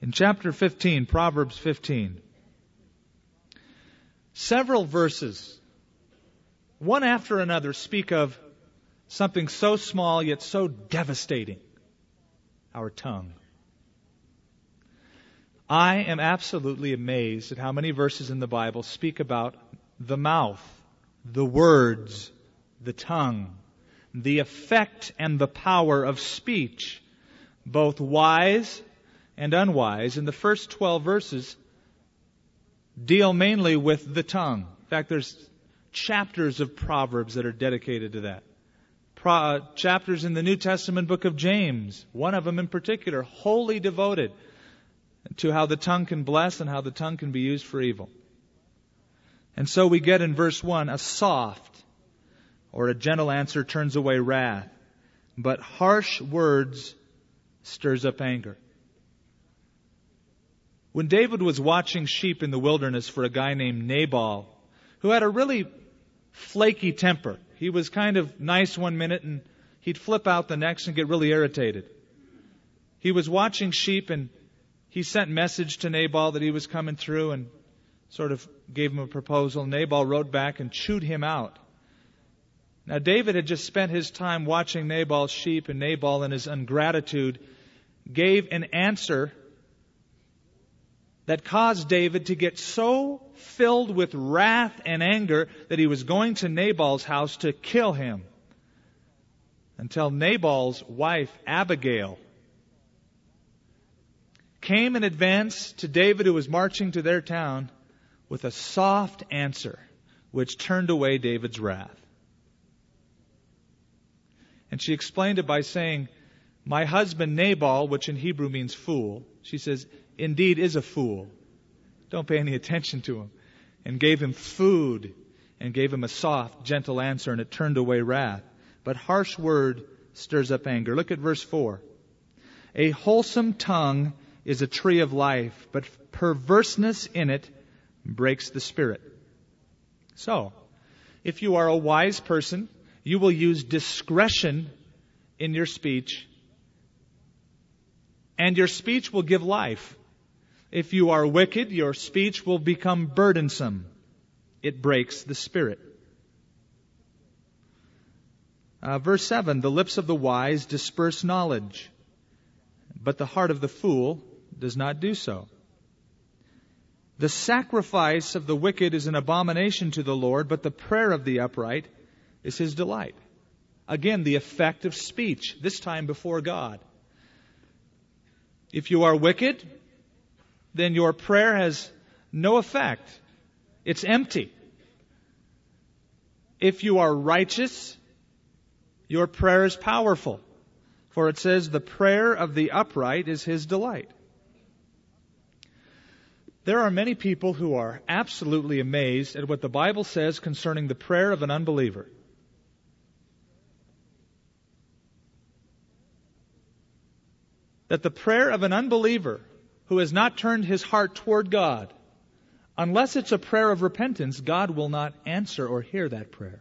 In chapter 15, Proverbs 15, several verses, one after another, speak of something so small yet so devastating, our tongue. I am absolutely amazed at how many verses in the Bible speak about the mouth, the words, the tongue, the effect and the power of speech, both wise and unwise. And the first 12 verses deal mainly with the tongue. In fact, there's chapters of Proverbs that are dedicated to that. Chapters in the New Testament book of James, one of them in particular, wholly devoted to how the tongue can bless and how the tongue can be used for evil. And so we get in verse 1, a soft or a gentle answer turns away wrath, but harsh words stirs up anger. When David was watching sheep in the wilderness for a guy named Nabal, who had a really flaky temper. He was kind of nice one minute and he'd flip out the next and get really irritated. He was watching sheep and he sent message to Nabal that he was coming through and sort of gave him a proposal. Nabal wrote back and chewed him out. Now David had just spent his time watching Nabal's sheep, and Nabal in his ingratitude gave an answer that caused David to get so filled with wrath and anger that he was going to Nabal's house to kill him, until Nabal's wife, Abigail, came in advance to David, who was marching to their town, with a soft answer which turned away David's wrath. And she explained it by saying, "My husband Nabal," which in Hebrew means fool, she says, "indeed is a fool. Don't pay any attention to him." And gave him food and gave him a soft, gentle answer, and it turned away wrath. But harsh word stirs up anger. Look at verse 4. A wholesome tongue is a tree of life, but perverseness in it breaks the spirit. So, if you are a wise person, you will use discretion in your speech, and your speech will give life. If you are wicked, your speech will become burdensome. It breaks the spirit. Verse 7, the lips of the wise disperse knowledge, but the heart of the fool does not do so. The sacrifice of the wicked is an abomination to the Lord, but the prayer of the upright is His delight. Again, the effect of speech, this time before God. If you are wicked, then your prayer has no effect. It's empty. If you are righteous, your prayer is powerful. For it says, the prayer of the upright is his delight. There are many people who are absolutely amazed at what the Bible says concerning the prayer of an unbeliever. That the prayer of an unbeliever who has not turned his heart toward God, unless it's a prayer of repentance, God will not answer or hear that prayer.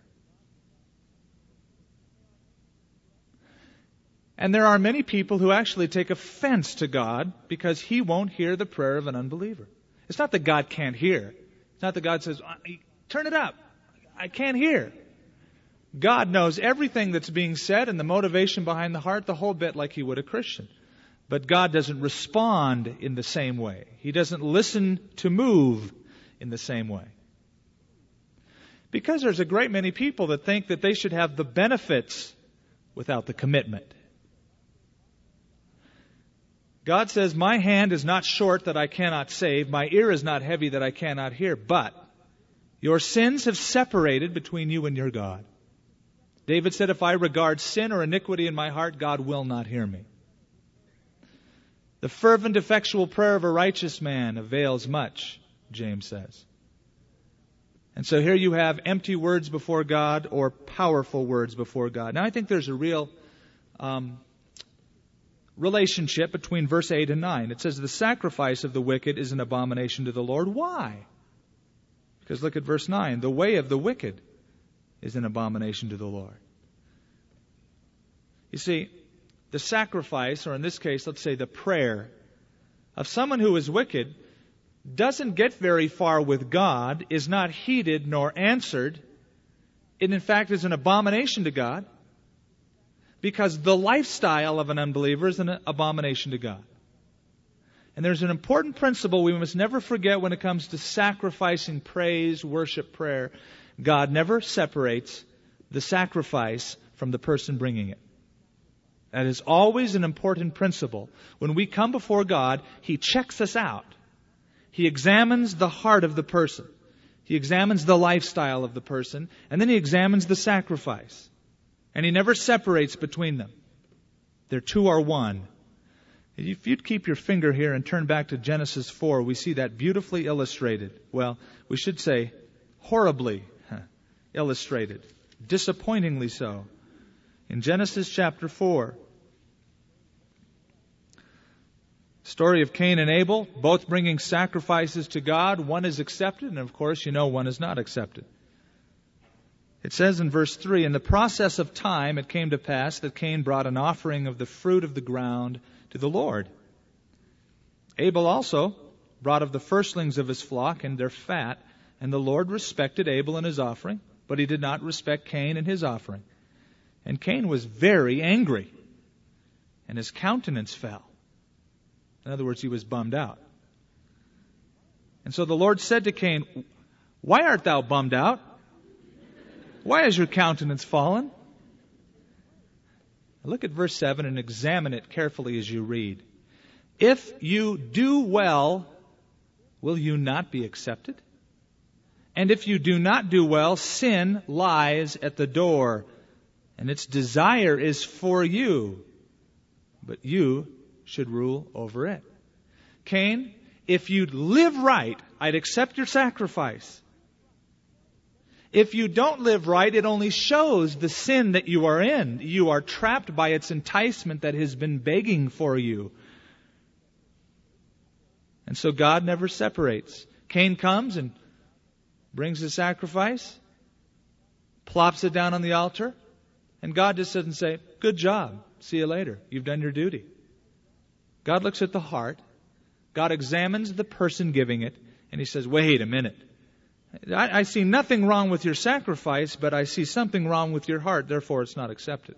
And there are many people who actually take offense to God because He won't hear the prayer of an unbeliever. It's not that God can't hear. It's not that God says, turn it up. I can't hear. God knows everything that's being said and the motivation behind the heart the whole bit like He would a Christian. But God doesn't respond in the same way. He doesn't listen to move in the same way. Because there's a great many people that think that they should have the benefits without the commitment. God says, my hand is not short that I cannot save, my ear is not heavy that I cannot hear, but your sins have separated between you and your God. David said, if I regard sin or iniquity in my heart, God will not hear me. The fervent, effectual prayer of a righteous man avails much, James says. And so here you have empty words before God or powerful words before God. Now I think there's a real relationship between verse 8 and 9. It says, the sacrifice of the wicked is an abomination to the Lord. Why? Because look at verse 9. The way of the wicked is an abomination to the Lord. You see, the sacrifice, or in this case, let's say the prayer of someone who is wicked doesn't get very far with God, is not heeded nor answered. It in fact is an abomination to God, because the lifestyle of an unbeliever is an abomination to God. And there's an important principle we must never forget when it comes to sacrificing praise, worship, prayer. God never separates the sacrifice from the person bringing it. That is always an important principle. When we come before God, He checks us out. He examines the heart of the person. He examines the lifestyle of the person. And then He examines the sacrifice. And He never separates between them. Their two are one. If you'd keep your finger here and turn back to Genesis 4, we see that beautifully illustrated. Well, we should say horribly illustrated. Disappointingly so. In Genesis chapter 4, story of Cain and Abel, both bringing sacrifices to God. One is accepted, and of course, one is not accepted. It says in verse 3, "In the process of time it came to pass that Cain brought an offering of the fruit of the ground to the Lord. Abel also brought of the firstlings of his flock and their fat, and the Lord respected Abel and his offering, but He did not respect Cain and his offering. And Cain was very angry, and his countenance fell." In other words, he was bummed out. And so the Lord said to Cain, "Why art thou bummed out? Why has your countenance fallen?" Look at verse 7 and examine it carefully as you read. "If you do well, will you not be accepted? And if you do not do well, sin lies at the door, and its desire is for you, but you should rule over it." Cain, if you'd live right, I'd accept your sacrifice. If you don't live right, it only shows the sin that you are in. You are trapped by its enticement that has been begging for you. And so God never separates. Cain comes and brings his sacrifice, plops it down on the altar, and God just doesn't say, "Good job, see you later, you've done your duty." God looks at the heart. God examines the person giving it, and He says, "Wait a minute. I see nothing wrong with your sacrifice, but I see something wrong with your heart, therefore it's not accepted."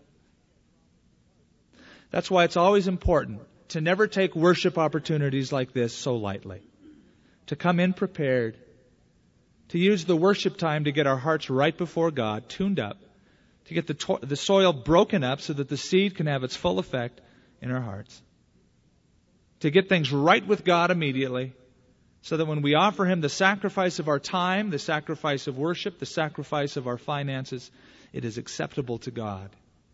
That's why it's always important to never take worship opportunities like this so lightly. To come in prepared, to use the worship time to get our hearts right before God, tuned up, to get the soil broken up so that the seed can have its full effect in our hearts. To get things right with God immediately, so that when we offer Him the sacrifice of our time, the sacrifice of worship, the sacrifice of our finances, it is acceptable to God.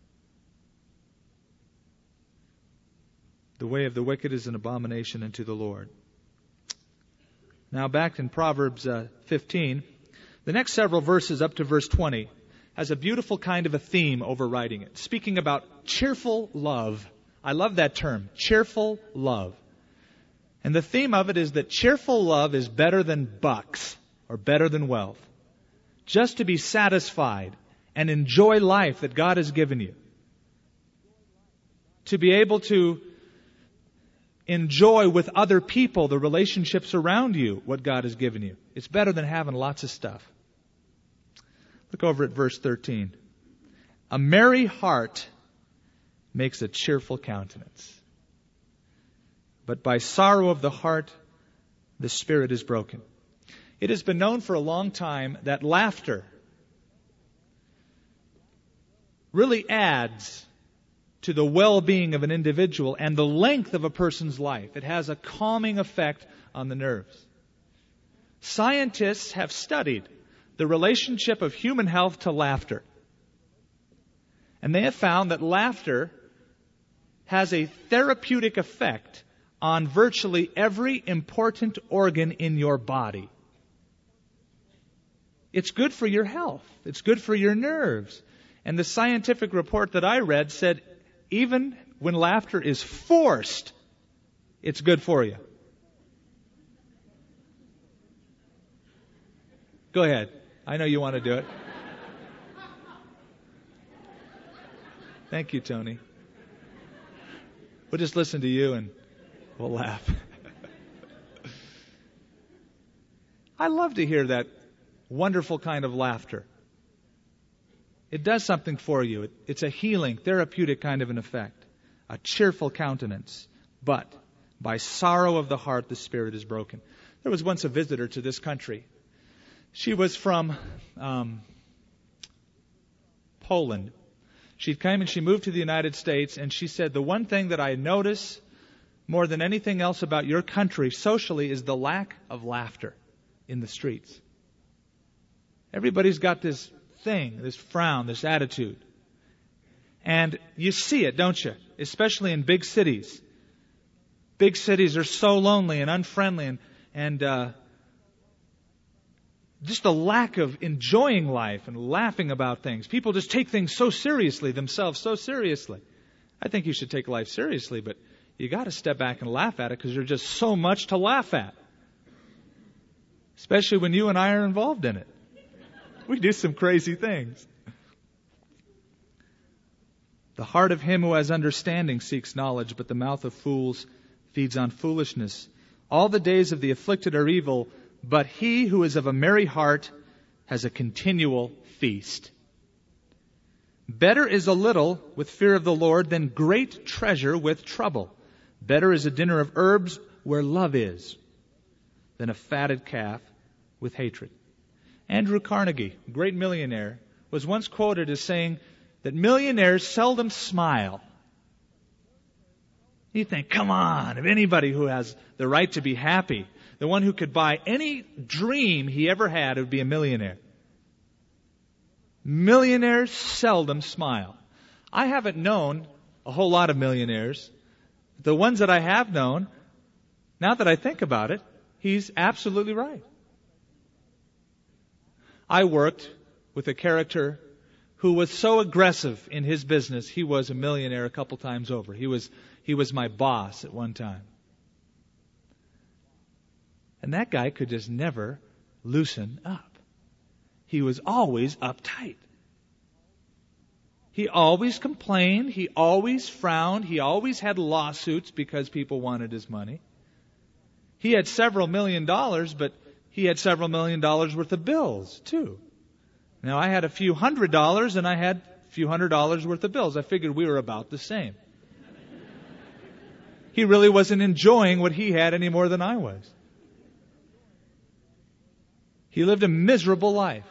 The way of the wicked is an abomination unto the Lord. Now back in Proverbs 15, the next several verses up to verse 20 has a beautiful kind of a theme overriding it, speaking about cheerful love. I love that term, cheerful love. And the theme of it is that cheerful love is better than bucks or better than wealth. Just to be satisfied and enjoy life that God has given you. To be able to enjoy with other people the relationships around you, what God has given you. It's better than having lots of stuff. Look over at verse 13. "A merry heart makes a cheerful countenance, but by sorrow of the heart the spirit is broken." It has been known for a long time that laughter really adds to the well-being of an individual and the length of a person's life. It has a calming effect on the nerves. Scientists have studied the relationship of human health to laughter. And they have found that laughter has a therapeutic effect on virtually every important organ in your body. It's good for your health. It's good for your nerves. And the scientific report that I read said even when laughter is forced, it's good for you. Go ahead. I know you want to do it. Thank you, Tony. We'll just listen to you and we'll laugh. I love to hear that wonderful kind of laughter. It does something for you. It's a healing, therapeutic kind of an effect. A cheerful countenance. But by sorrow of the heart, the spirit is broken. There was once a visitor to this country. She was from Poland. She came and she moved to the United States, and she said, the one thing that I notice more than anything else about your country socially is the lack of laughter in the streets. Everybody's got this thing, this frown, this attitude. And you see it, don't you? Especially in big cities. Big cities are so lonely and unfriendly and just a lack of enjoying life and laughing about things. People just take things so seriously, themselves so seriously. I think you should take life seriously, but you got to step back and laugh at it because there's just so much to laugh at. Especially when you and I are involved in it. We do some crazy things. The heart of him who has understanding seeks knowledge, but the mouth of fools feeds on foolishness. All the days of the afflicted are evil, but he who is of a merry heart has a continual feast. Better is a little with fear of the Lord than great treasure with trouble. Better is a dinner of herbs where love is than a fatted calf with hatred. Andrew Carnegie, great millionaire, was once quoted as saying that millionaires seldom smile. You think, come on, if anybody who has the right to be happy, the one who could buy any dream he ever had, would be a millionaire. Millionaires seldom smile. I haven't known a whole lot of millionaires. The ones that I have known, now that I think about it, he's absolutely right. I worked with a character who was so aggressive in his business, he was a millionaire a couple times over. He was my boss at one time. And that guy could just never loosen up. He was always uptight. He always complained. He always frowned. He always had lawsuits because people wanted his money. He had several $1 million, but he had several $1 million worth of bills, too. Now, I had a few $100s, and I had a few $100 worth of bills. I figured we were about the same. He really wasn't enjoying what he had any more than I was. He lived a miserable life.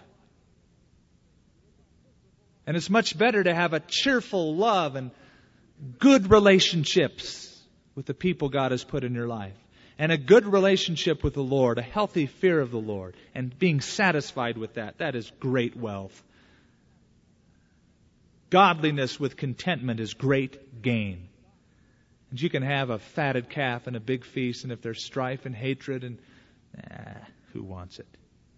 And it's much better to have a cheerful love and good relationships with the people God has put in your life. And a good relationship with the Lord, a healthy fear of the Lord, and being satisfied with that. That is great wealth. Godliness with contentment is great gain. And you can have a fatted calf and a big feast, and if there's strife and hatred, and who wants it?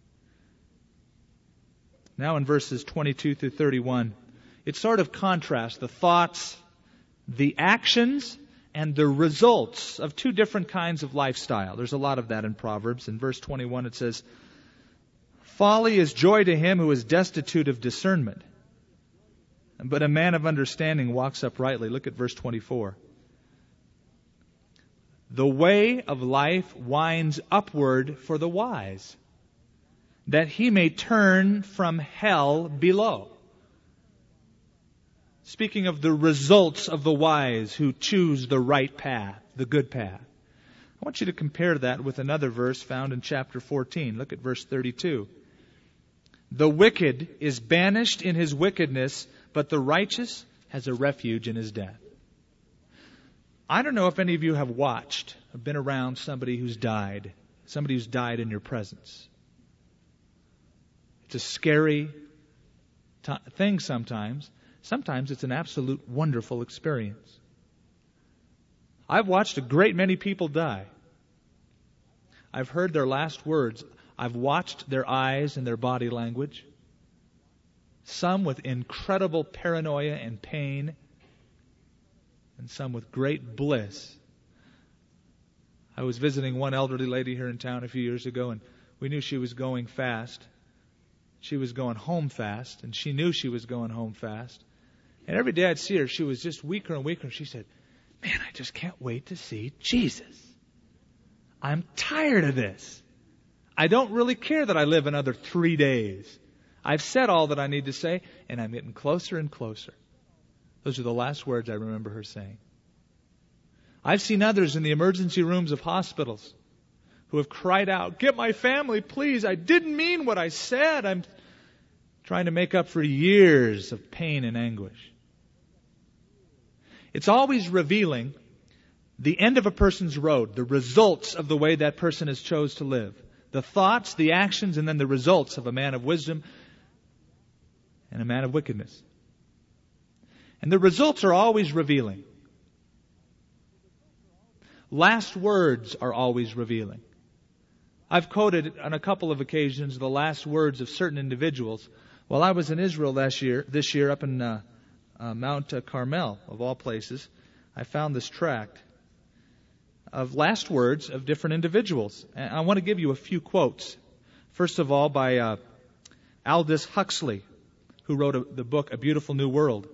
Now in verses 22 through 31, it sort of contrasts the thoughts, the actions, and the results of two different kinds of lifestyle. There's a lot of that in Proverbs. In verse 21 it says, folly is joy to him who is destitute of discernment, but a man of understanding walks uprightly. Look at verse 24. The way of life winds upward for the wise, that he may turn from hell below. Speaking of the results of the wise who choose the right path, the good path. I want you to compare that with another verse found in chapter 14. Look at verse 32. The wicked is banished in his wickedness, but the righteous has a refuge in his death. I don't know if any of you have watched or been around somebody who's died in your presence. It's a scary thing sometimes. Sometimes it's an absolute wonderful experience. I've watched a great many people die. I've heard their last words. I've watched their eyes and their body language. Some with incredible paranoia and pain, and some with great bliss. I was visiting one elderly lady here in town a few years ago, and we knew she was going fast. She was going home fast, and she knew she was going home fast. And every day I'd see her, she was just weaker and weaker. And she said, man, I just can't wait to see Jesus. I'm tired of this. I don't really care that I live another 3 days. I've said all that I need to say, and I'm getting closer and closer. Those are the last words I remember her saying. I've seen others in the emergency rooms of hospitals who have cried out, "Get my family, please. I didn't mean what I said." I'm trying to make up for years of pain and anguish. It's always revealing the end of a person's road, the results of the way that person has chose to live. The thoughts, the actions, and then the results of a man of wisdom and a man of wickedness. And the results are always revealing. Last words are always revealing. I've quoted on a couple of occasions the last words of certain individuals. While I was in Israel this year up in Mount Carmel, of all places, I found this tract of last words of different individuals. And I want to give you a few quotes. First of all, by Aldous Huxley, who wrote the book A Beautiful New World.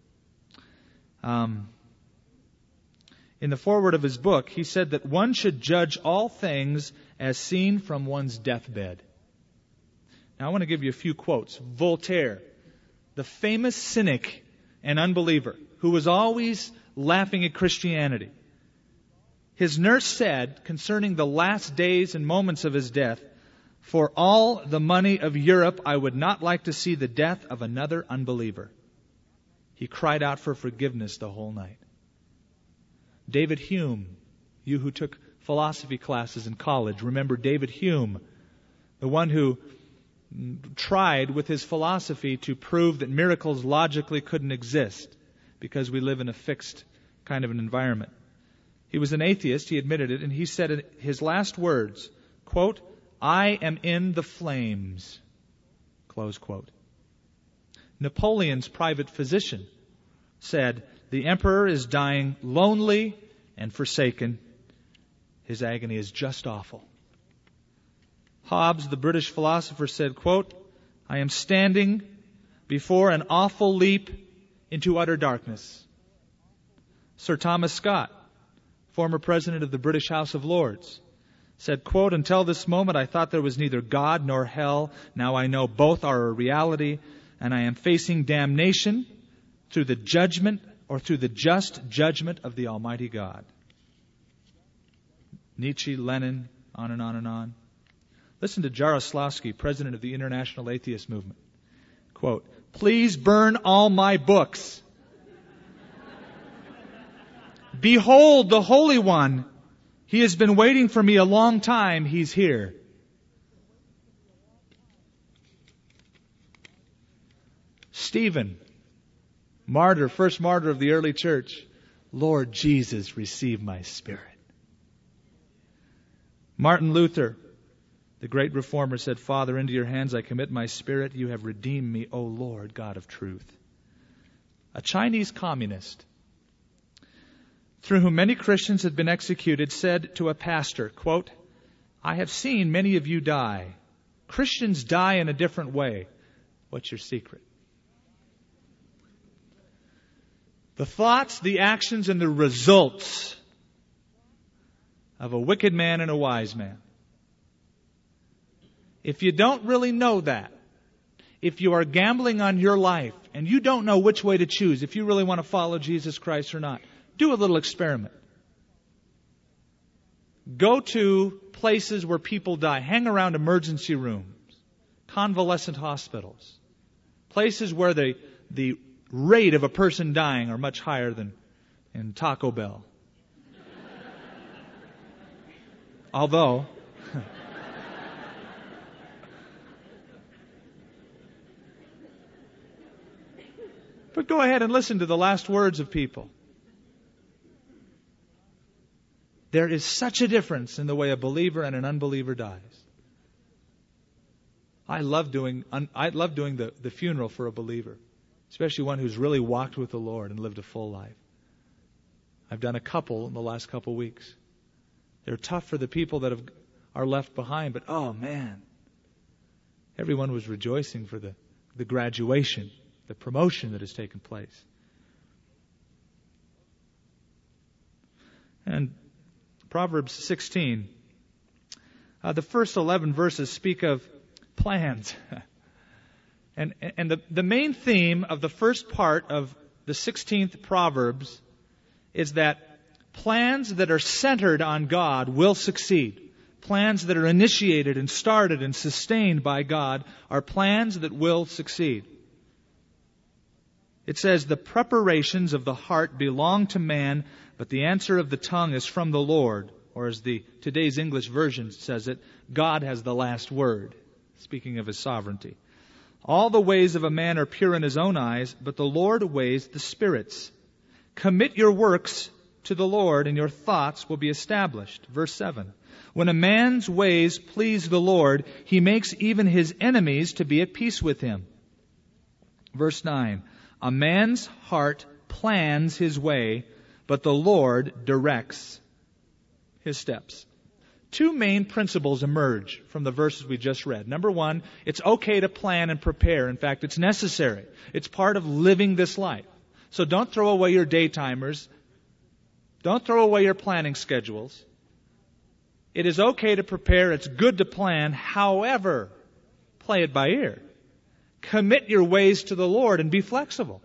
In the foreword of his book, he said that one should judge all things as seen from one's deathbed. Now, I want to give you a few quotes. Voltaire, the famous cynic and unbeliever, who was always laughing at Christianity. His nurse said, concerning the last days and moments of his death, "For all the money of Europe, I would not like to see the death of another unbeliever." He cried out for forgiveness the whole night. David Hume, you who took philosophy classes in college, remember David Hume, the one who tried with his philosophy to prove that miracles logically couldn't exist because we live in a fixed kind of an environment. He was an atheist, he admitted it, and he said in his last words, quote, "I am in the flames," close quote. Napoleon's private physician said, "The emperor is dying lonely and forsaken. His agony is just awful." Hobbes, the British philosopher, said, quote, "I am standing before an awful leap into utter darkness." Sir Thomas Scott, former president of the British House of Lords, said, quote, "Until this moment I thought there was neither God nor hell. Now I know both are a reality, and I am facing damnation through the judgment or through the just judgment of the Almighty God." Nietzsche, Lenin, on and on and on. Listen to Jaroslavsky, president of the International Atheist Movement. Quote, "Please burn all my books. Behold the Holy One. He has been waiting for me a long time. He's here." Stephen, martyr, first martyr of the early church. "Lord Jesus, receive my spirit." Martin Luther, the great reformer, said, "Father, into your hands I commit my spirit. You have redeemed me, O Lord, God of truth." A Chinese communist, through whom many Christians had been executed, said to a pastor, quote, "I have seen many of you die. Christians die in a different way. What's your secret?" The thoughts, the actions, and the results of a wicked man and a wise man. If you don't really know that, if you are gambling on your life and you don't know which way to choose, if you really want to follow Jesus Christ or not, do a little experiment. Go to places where people die. Hang around emergency rooms, convalescent hospitals, places where the rate of a person dying are much higher than in Taco Bell. Although, but go ahead and listen to the last words of people. There is such a difference in the way a believer and an unbeliever dies. I love doing the funeral for a believer, especially one who's really walked with the Lord and lived a full life. I've done a couple in the last couple weeks. They're tough for the people that are left behind, but oh man, everyone was rejoicing for the graduation, the promotion that has taken place. And Proverbs 16, The first 11 verses speak of plans. And the main theme of the first part of the 16th Proverbs is that plans that are centered on God will succeed. Plans that are initiated and started and sustained by God are plans that will succeed. It says, the preparations of the heart belong to man, but the answer of the tongue is from the Lord. Or as today's English version says it, God has the last word, speaking of His sovereignty. All the ways of a man are pure in his own eyes, but the Lord weighs the spirits. Commit your works to the Lord, and your thoughts will be established. Verse 7. When a man's ways please the Lord, He makes even his enemies to be at peace with him. Verse 9. A man's heart plans his way, but the Lord directs his steps. Two main principles emerge from the verses we just read. Number one, it's okay to plan and prepare. In fact, it's necessary. It's part of living this life. So don't throw away your daytimers. Don't throw away your planning schedules. It is okay to prepare. It's good to plan. However, play it by ear. Commit your ways to the Lord and be flexible.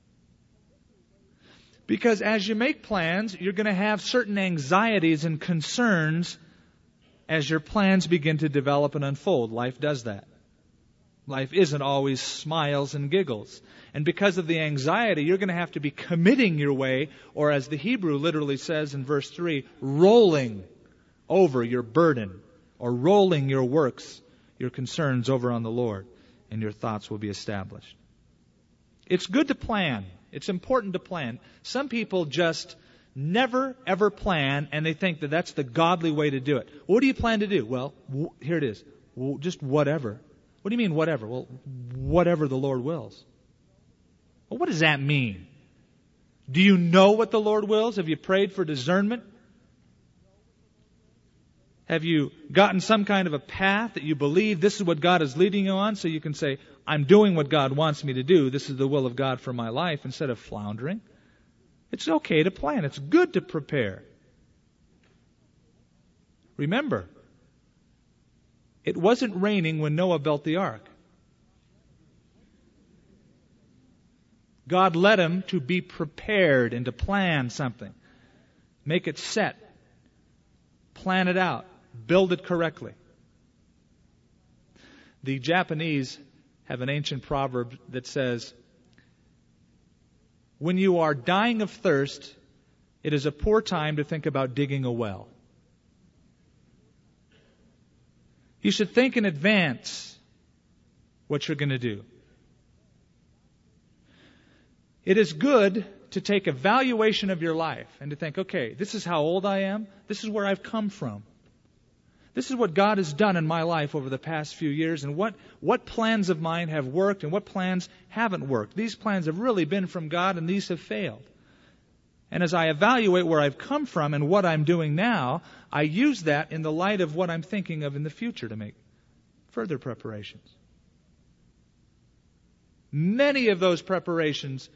Because as you make plans, you're going to have certain anxieties and concerns as your plans begin to develop and unfold. Life does that. Life isn't always smiles and giggles. And because of the anxiety, you're going to have to be committing your way, or as the Hebrew literally says in verse 3, rolling over your burden, or rolling your works, your concerns over on the Lord, and your thoughts will be established. It's good to plan. It's important to plan. Some people just never, ever plan, and they think that that's the godly way to do it. What do you plan to do? Well, here it is. Just whatever. What do you mean, whatever? Well, whatever the Lord wills. Well, what does that mean? Do you know what the Lord wills? Have you prayed for discernment? Have you gotten some kind of a path that you believe this is what God is leading you on, so you can say, I'm doing what God wants me to do. This is the will of God for my life, instead of floundering? It's okay to plan. It's good to prepare. Remember, it wasn't raining when Noah built the ark. God led him to be prepared and to plan something. Make it set. Plan it out. Build it correctly. The Japanese have an ancient proverb that says, when you are dying of thirst, it is a poor time to think about digging a well. You should think in advance what you're going to do. It is good to take a valuation of your life and to think, okay, this is how old I am. This is where I've come from. This is what God has done in my life over the past few years, and what plans of mine have worked and what plans haven't worked. These plans have really been from God, and these have failed. And as I evaluate where I've come from and what I'm doing now, I use that in the light of what I'm thinking of in the future to make further preparations. Many of those preparations,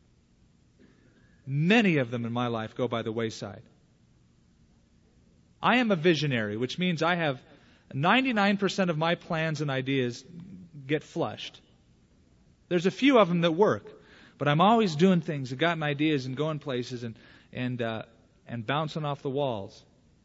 many of them in my life go by the wayside. I am a visionary, which means I have 99% of my plans and ideas get flushed. There's a few of them that work, but I'm always doing things and gotten ideas and going places and bouncing off the walls.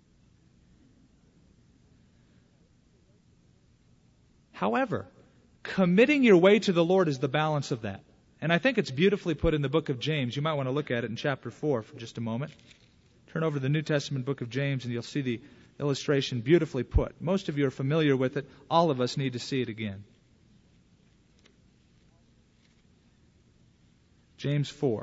However, committing your way to the Lord is the balance of that. And I think it's beautifully put in the book of James. You might want to look at it in chapter 4 for just a moment. Turn over to the New Testament book of James and you'll see the illustration beautifully put. Most of you are familiar with it. All of us need to see it again. James 4.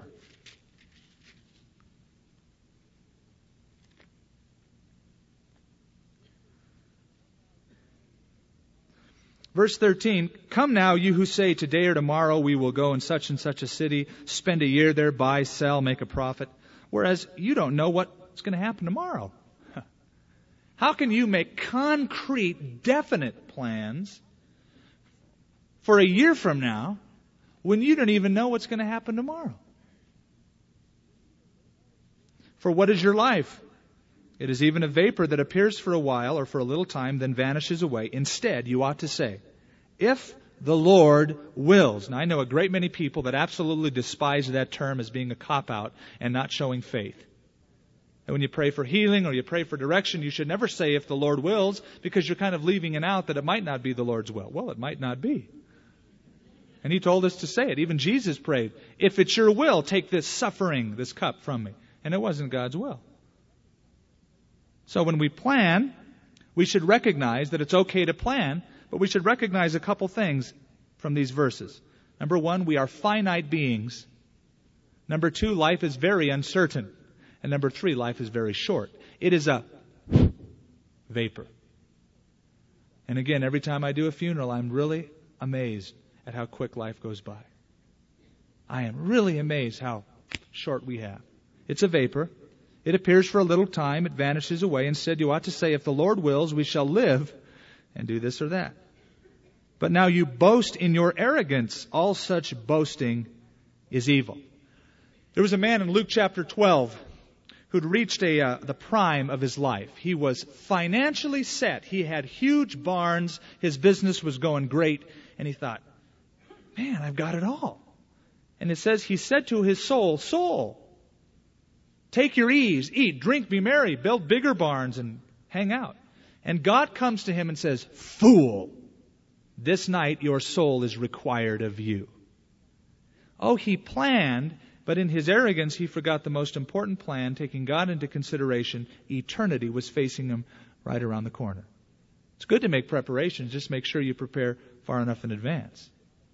Verse 13, come now, you who say, today or tomorrow we will go in such and such a city, spend a year there, buy, sell, make a profit. Whereas you don't know what's going to happen tomorrow. How can you make concrete, definite plans for a year from now when you don't even know what's going to happen tomorrow? For what is your life? It is even a vapor that appears for a while or for a little time, then vanishes away. Instead, you ought to say, if the Lord wills. Now, I know a great many people that absolutely despise that term as being a cop-out and not showing faith. And when you pray for healing or you pray for direction, you should never say, if the Lord wills, because you're kind of leaving it out that it might not be the Lord's will. Well, it might not be. And He told us to say it. Even Jesus prayed, if it's your will, take this suffering, this cup from me. And it wasn't God's will. So when we plan, we should recognize that it's okay to plan, but we should recognize a couple things from these verses. Number one, we are finite beings. Number two, life is very uncertain. And number three, life is very short. It is a vapor. And again, every time I do a funeral, I'm really amazed at how quick life goes by. I am really amazed how short we have. It's a vapor. It appears for a little time. It vanishes away. Instead, you ought to say, if the Lord wills, we shall live and do this or that. But now you boast in your arrogance. All such boasting is evil. There was a man in Luke chapter 12 who'd reached the prime of his life. He was financially set. He had huge barns. His business was going great. And he thought, man, I've got it all. And it says he said to his soul, soul, take your ease, eat, drink, be merry, build bigger barns and hang out. And God comes to him and says, fool, this night your soul is required of you. Oh, he planned, but in his arrogance he forgot the most important plan, taking God into consideration. Eternity was facing him right around the corner. It's good to make preparations, just make sure you prepare far enough in advance.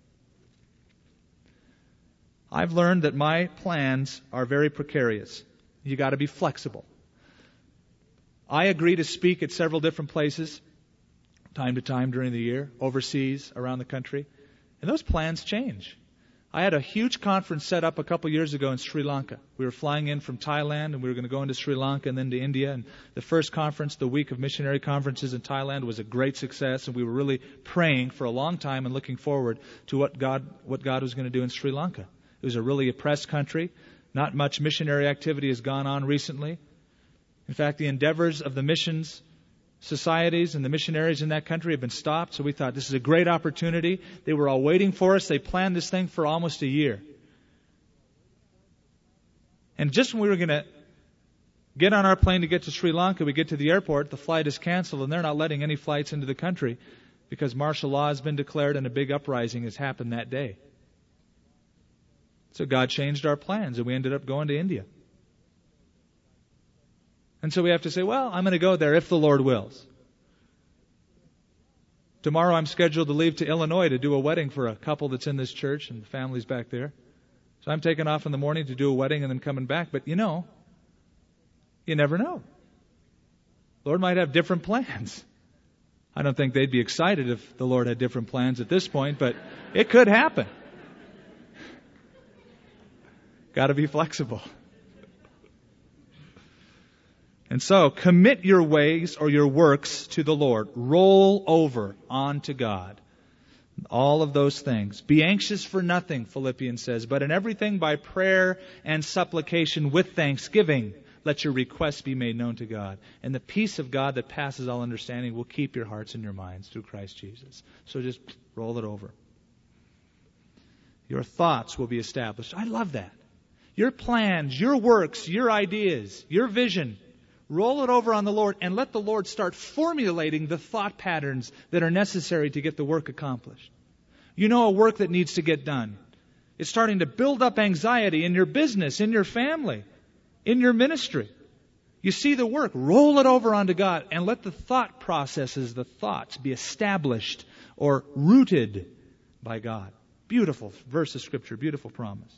I've learned that my plans are very precarious. You got to be flexible. I agree to speak at several different places, time to time during the year, overseas, around the country. And those plans change. I had a huge conference set up a couple years ago in Sri Lanka. We were flying in from Thailand, and we were going to go into Sri Lanka and then to India. And the first conference, the week of missionary conferences in Thailand, was a great success. And we were really praying for a long time and looking forward to what God was going to do in Sri Lanka. It was a really oppressed country. Not much missionary activity has gone on recently. In fact, the endeavors of the missions societies and the missionaries in that country have been stopped. So we thought this is a great opportunity. They were all waiting for us. They planned this thing for almost a year. And just when we were going to get on our plane to get to Sri Lanka, we get to the airport, the flight is canceled, and they're not letting any flights into the country because martial law has been declared and a big uprising has happened that day. So God changed our plans, and we ended up going to India. And so we have to say, well, I'm going to go there if the Lord wills. Tomorrow I'm scheduled to leave to Illinois to do a wedding for a couple that's in this church, and the family's back there. So I'm taking off in the morning to do a wedding and then coming back. But you never know. Lord might have different plans. I don't think they'd be excited if the Lord had different plans at this point, but it could happen. Got to be flexible. And so, commit your ways or your works to the Lord. Roll over onto God. All of those things. Be anxious for nothing, Philippians says, but in everything by prayer and supplication with thanksgiving, let your requests be made known to God. And the peace of God that passes all understanding will keep your hearts and your minds through Christ Jesus. So just roll it over. Your thoughts will be established. I love that. Your plans, your works, your ideas, your vision, roll it over on the Lord and let the Lord start formulating the thought patterns that are necessary to get the work accomplished. You know a work that needs to get done. It's starting to build up anxiety in your business, in your family, in your ministry. You see the work, roll it over onto God and let the thought processes, the thoughts be established or rooted by God. Beautiful verse of Scripture, beautiful promise.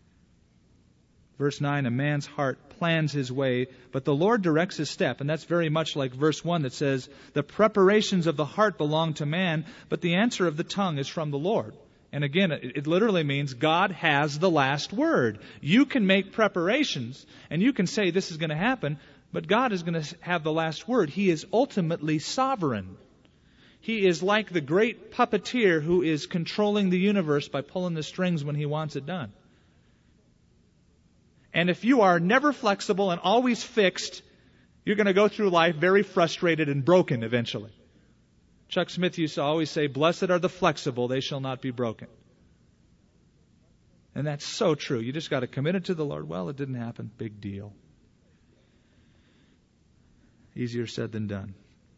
Verse 9, a man's heart plans his way, but the Lord directs his step. And that's very much like verse 1 that says, the preparations of the heart belong to man, but the answer of the tongue is from the Lord. And again, it literally means God has the last word. You can make preparations, and you can say this is going to happen, but God is going to have the last word. He is ultimately sovereign. He is like the great puppeteer who is controlling the universe by pulling the strings when He wants it done. And if you are never flexible and always fixed, You're going to go through life very frustrated and broken eventually. Chuck Smith used to always say, "Blessed are the flexible, they shall not be broken." And that's so true. You just got to commit it to the Lord. Well, it didn't happen. Big deal. Easier said than done.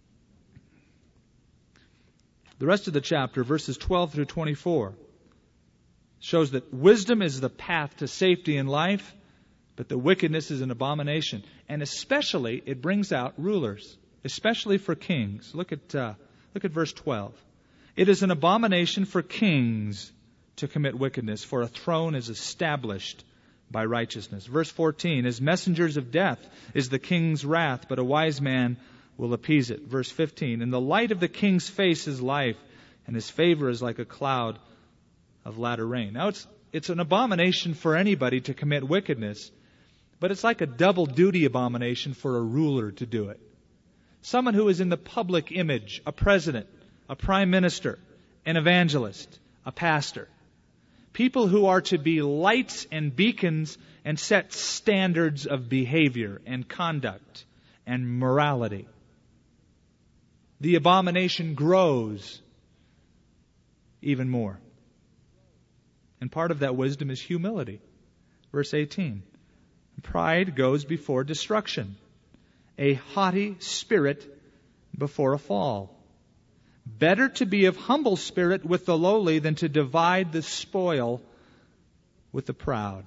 The rest of the chapter, verses 12 through 24, shows that wisdom is the path to safety in life, but the wickedness is an abomination. And especially, it brings out rulers, especially for kings. Look at verse 12. It is an abomination for kings to commit wickedness, for a throne is established by righteousness. Verse 14, as messengers of death is the king's wrath, but a wise man will appease it. Verse 15, in the light of the king's face is life, and his favor is like a cloud of latter rain. Now it's an abomination for anybody to commit wickedness, but it's like a double duty abomination for a ruler to do it. Someone who is in the public image, a president, a prime minister, an evangelist, a pastor. People who are to be lights and beacons and set standards of behavior and conduct and morality. The abomination grows even more. And part of that wisdom is humility. Verse 18. Pride goes before destruction. A haughty spirit before a fall. Better to be of humble spirit with the lowly than to divide the spoil with the proud.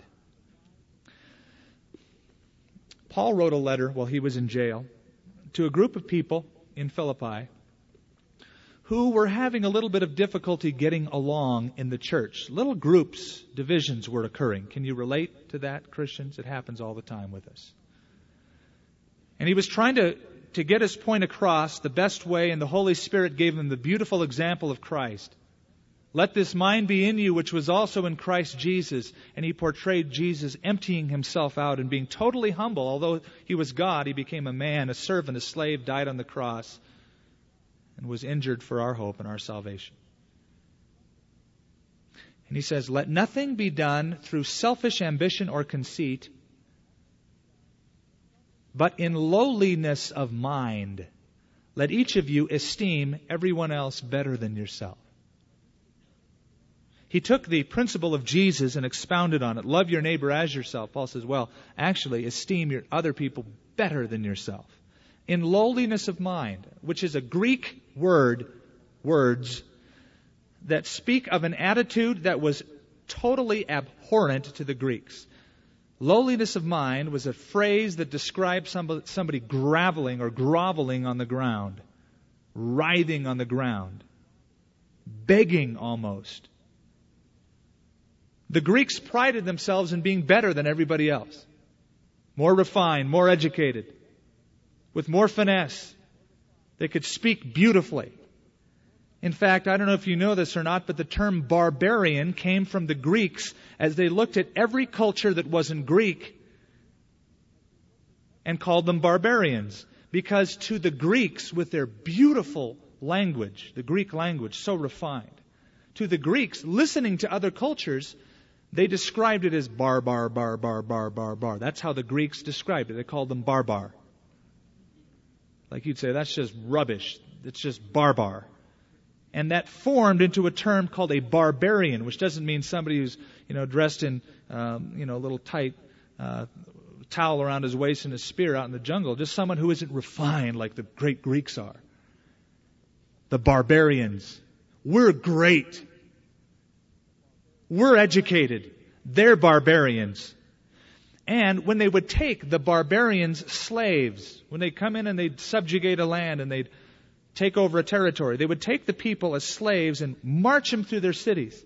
Paul wrote a letter while he was in jail to a group of people in Philippi who were having a little bit of difficulty getting along in the church. Little groups, divisions were occurring. Can you relate to that, Christians? It happens all the time with us. And he was trying to get his point across the best way, and the Holy Spirit gave him the beautiful example of Christ. Let this mind be in you, which was also in Christ Jesus. And he portrayed Jesus emptying himself out and being totally humble. Although he was God, he became a man, a servant, a slave, died on the cross, and was injured for our hope and our salvation. And he says, let nothing be done through selfish ambition or conceit, but in lowliness of mind, let each of you esteem everyone else better than yourself. He took the principle of Jesus and expounded on it. Love your neighbor as yourself. Paul says, well, actually, esteem your other people better than yourself. In lowliness of mind, which is a Greek words that speak of an attitude that was totally abhorrent to the Greeks. Lowliness of mind was a phrase that described somebody groveling on the ground, writhing on the ground, begging almost. The Greeks prided themselves in being better than everybody else, more refined, more educated, with more finesse. They could speak beautifully. In fact, I don't know if you know this or not, but the term barbarian came from the Greeks as they looked at every culture that wasn't Greek and called them barbarians. Because to the Greeks, with their beautiful language, the Greek language, so refined, to the Greeks, listening to other cultures, they described it as barbar. That's how the Greeks described it. They called them barbar. Like you'd say, that's just rubbish. It's just barbar. And that formed into a term called a barbarian, which doesn't mean somebody who's, dressed in, a little tight towel around his waist and a spear out in the jungle. Just someone who isn't refined like the great Greeks are. The barbarians. We're great. We're educated. They're barbarians. And when they would take the barbarians' slaves, when they come in and they'd subjugate a land and they'd take over a territory, they would take the people as slaves and march them through their cities.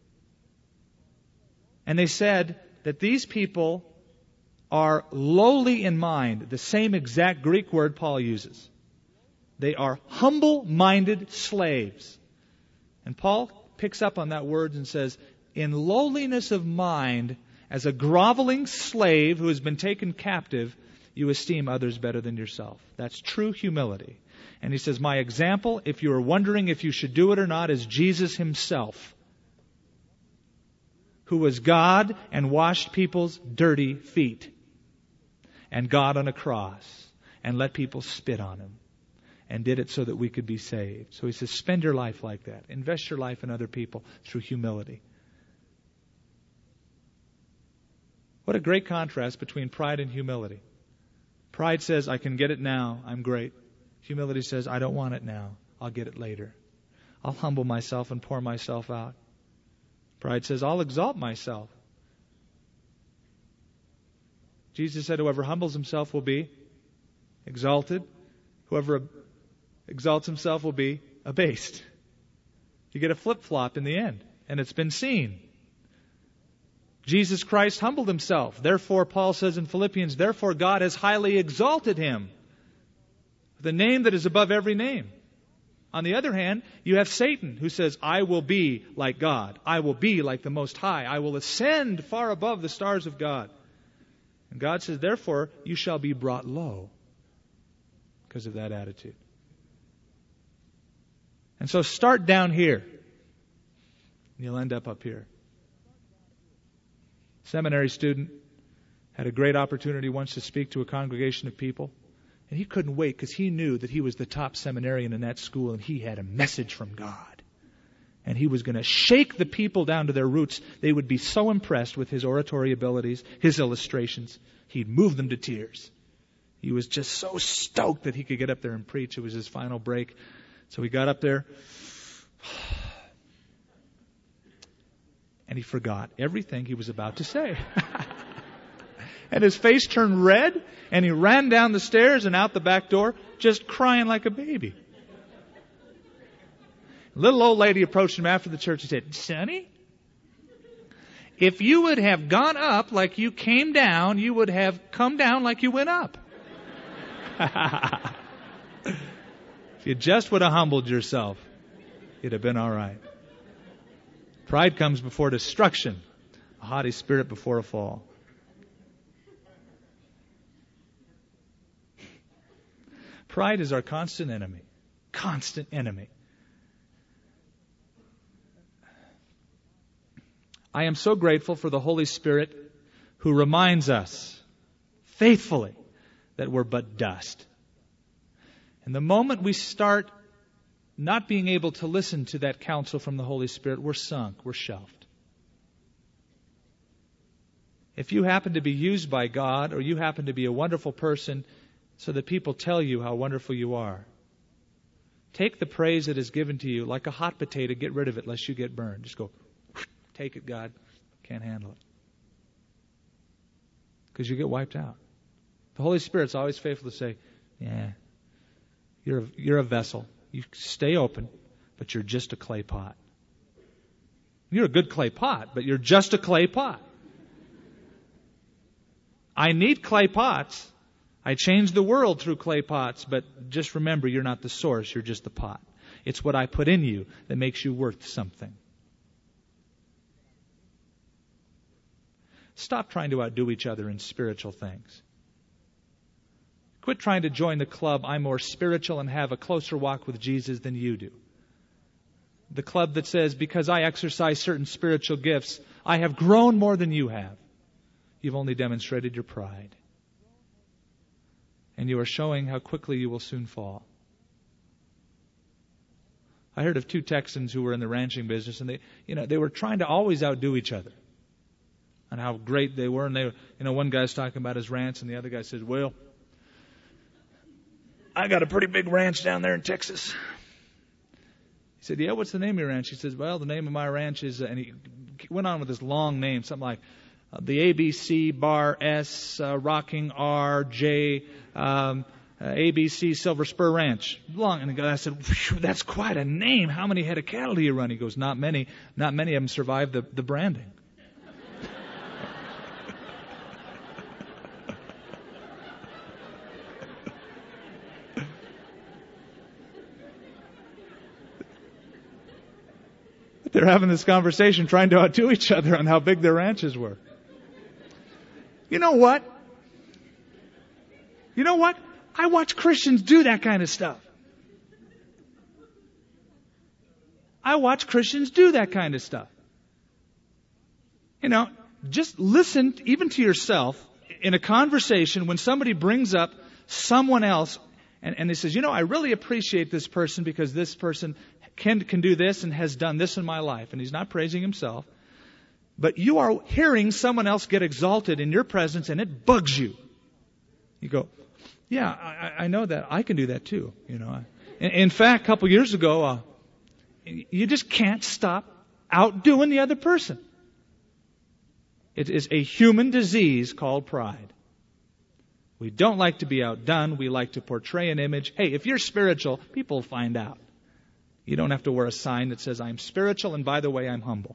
And they said that these people are lowly in mind, the same exact Greek word Paul uses. They are humble-minded slaves. And Paul picks up on that word and says, in lowliness of mind, as a groveling slave who has been taken captive, you esteem others better than yourself. That's true humility. And he says, my example, if you are wondering if you should do it or not, is Jesus himself, who was God and washed people's dirty feet, and God on a cross. and let people spit on him, and did it so that we could be saved. So he says, spend your life like that. Invest your life in other people through humility. What a great contrast between pride and humility. Pride says, I can get it now, I'm great. Humility says, I don't want it now, I'll get it later. I'll humble myself and pour myself out. Pride says, I'll exalt myself. Jesus said, whoever humbles himself will be exalted. Whoever exalts himself will be abased. You get a flip-flop in the end, and it's been seen. Jesus Christ humbled himself. Therefore, Paul says in Philippians, therefore God has highly exalted him, the name that is above every name. On the other hand, you have Satan who says, I will be like God. I will be like the Most High. I will ascend far above the stars of God. And God says, therefore, you shall be brought low because of that attitude. And so start down here. And you'll end up here. Seminary student had a great opportunity once to speak to a congregation of people. And he couldn't wait because he knew that he was the top seminarian in that school and he had a message from God. And he was going to shake the people down to their roots. They would be so impressed with his oratory abilities, his illustrations. He'd move them to tears. He was just so stoked that he could get up there and preach. It was his final break. So he got up there. And he forgot everything he was about to say. And his face turned red, and he ran down the stairs and out the back door, just crying like a baby. A little old lady approached him after the church and said, Sonny, if you would have gone up like you came down, you would have come down like you went up. If you just would have humbled yourself, you'd have been all right. Pride comes before destruction, a haughty spirit before a fall. Pride is our constant enemy. Constant enemy. I am so grateful for the Holy Spirit who reminds us faithfully that we're but dust. And the moment we start not being able to listen to that counsel from the Holy Spirit, we're sunk, we're shelved. If you happen to be used by God, or you happen to be a wonderful person so that people tell you how wonderful you are, take the praise that is given to you like a hot potato, get rid of it lest you get burned. Just go, take it, God. Can't handle it. Because you get wiped out. The Holy Spirit's always faithful to say, yeah, you're a vessel. You stay open, but you're just a clay pot. You're a good clay pot, but you're just a clay pot. I need clay pots. I change the world through clay pots, but just remember, you're not the source, you're just the pot. It's what I put in you that makes you worth something. Stop trying to outdo each other in spiritual things. Quit trying to join the club, I'm more spiritual and have a closer walk with Jesus than you do. The club that says, because I exercise certain spiritual gifts, I have grown more than you have. You've only demonstrated your pride. And you are showing how quickly you will soon fall. I heard of two Texans who were in the ranching business, and they were trying to always outdo each other and how great they were. And one guy's talking about his ranch, and the other guy says, well, I got a pretty big ranch down there in Texas. He said, yeah, what's the name of your ranch? He says, well, the name of my ranch is, and he went on with this long name, something like the ABC Bar S Rocking R J ABC Silver Spur Ranch. Long, and the guy said, that's quite a name. How many head of cattle do you run? He goes, not many. Not many of them survived the branding. They're having this conversation trying to outdo each other on how big their ranches were. You know what? I watch Christians do that kind of stuff. Just listen even to yourself in a conversation when somebody brings up someone else, and he says, I really appreciate this person because this person can do this and has done this in my life. And he's not praising himself. But you are hearing someone else get exalted in your presence, and it bugs you. You go, yeah, I know that. I can do that too. In fact, a couple years ago, you just can't stop outdoing the other person. It is a human disease called pride. We don't like to be outdone. We like to portray an image. Hey, if you're spiritual, people will find out. You don't have to wear a sign that says, I'm spiritual, and by the way, I'm humble.